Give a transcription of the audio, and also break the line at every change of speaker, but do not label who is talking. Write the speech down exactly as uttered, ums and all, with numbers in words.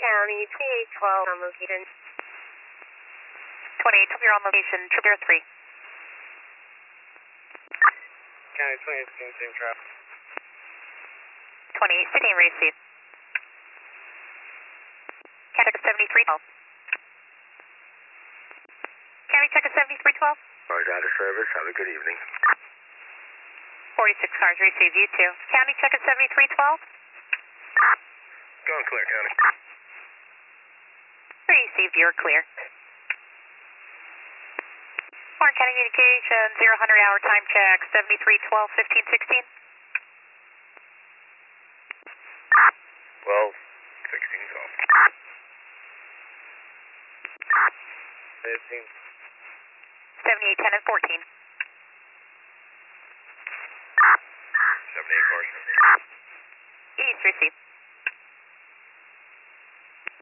County, twenty-eight twelve on location.
twenty-eight twelve, you're on location, triple zero three.
County twenty-eight sixteen, same traffic.
twenty-eight sixteen, receive. County check seventy-three twelve. County check seventy-three twelve.
Cars out of service, have a good evening.
forty-six cars, receive you too. County check seventy-three twelve.
Going clear, County.
Received, you're clear. Warren County Communication, zero hundred hour time check, seventy-three twelve, fifteen sixteen.
twelve, sixteen, twelve.
fifteen.
seventy-eight ten and fourteen.
seventy-eight cars.
East, receive.